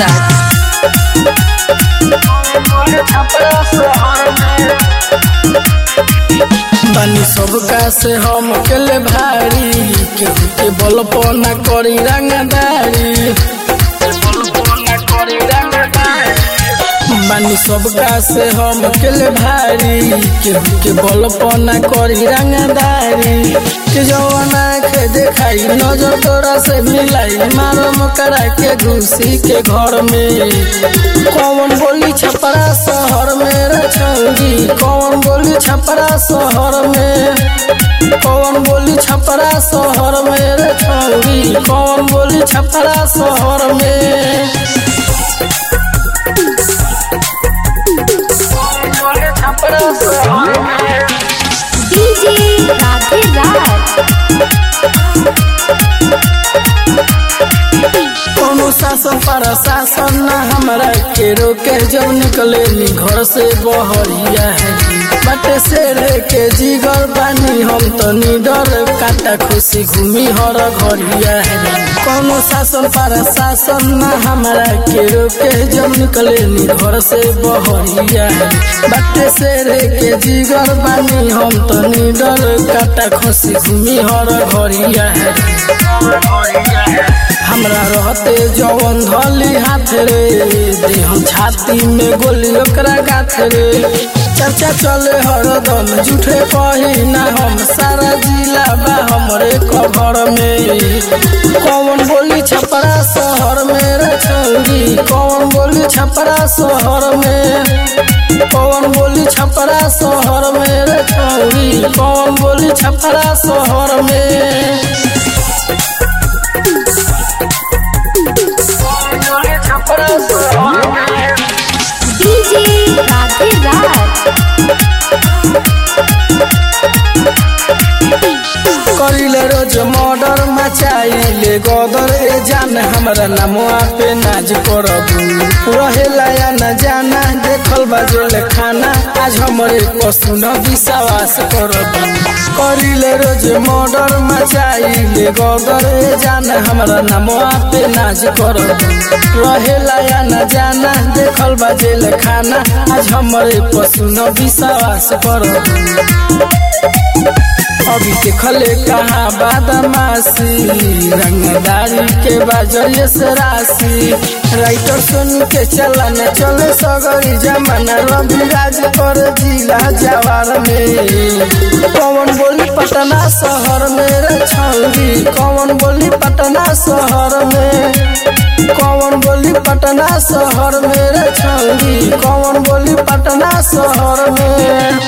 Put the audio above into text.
बनी सबका से हम अकेले भारी केहू के बल पर ना करी रंगदारी बनी सबका से हम अकेले भारी केहू के बल पर ना करी रंगदारी के जवाना के देखाई नजर तोरा से मिलाई मारो मकड़ा के घुसी के घर में कौन बोली छपरा शहर में रछौगी कौन बोली छपरा शहर में कौन बोली छपरा शहर में रछौगी कौन बोली छपरा शहर में डीजे राधे राज कोनो शासन प्रशासन न हमरा के रोके जब निकले नी घर से बहरिया है बटे शेरे के जिगर बानी हम तो निडर काटा खुशी घूमी हर घरिया है कोनो शासन प्रशासन न हमरा के रोके जब निकले नी घर से बहरिया है बटे शेरे के जिगर बानी हम तो निडर काटा खुशी घूमी हर घरिया है हमरा रहते जवन धली हाथ रे दे हम छाती में गोली ओकरा गाथ रे चर्चा चले हरदम झूठे कही ना हम सारा जिला बा हमरे कभर में कौन बोली छपरा शहर में रछौगी कौन बोली छपरा शहर में कौन बोली छपरा शहर में रछौगी कौन बोली छपरा शहर में डीजे राधे राज करिले रोज मर्डर मचाइले गदर ए जान हमरा नामवा पे नाज करबू रहेला या न जाना देखल बाजेल खाना आज हमरे पशु न विश्वास करबू करिले रोज मर्डर मचाइले गदर ए जान हमरा नामवा पे नाज करबू रहेला या न जाना देखल बाजेल खाना आज हमरे पशु न विश्वास करबू अभी देखले कहाँ बादमाशी रंगदारी के बाजरिए से राशि राइटर सुन के चलन चले सगरी जमाना रवि राज कर जिला जवार में कौन बोली पटना शहर में रछौगी कौन बोली पटना शहर में कौन बोली पटना शहर में रछौगी कौन बोली पटना शहर में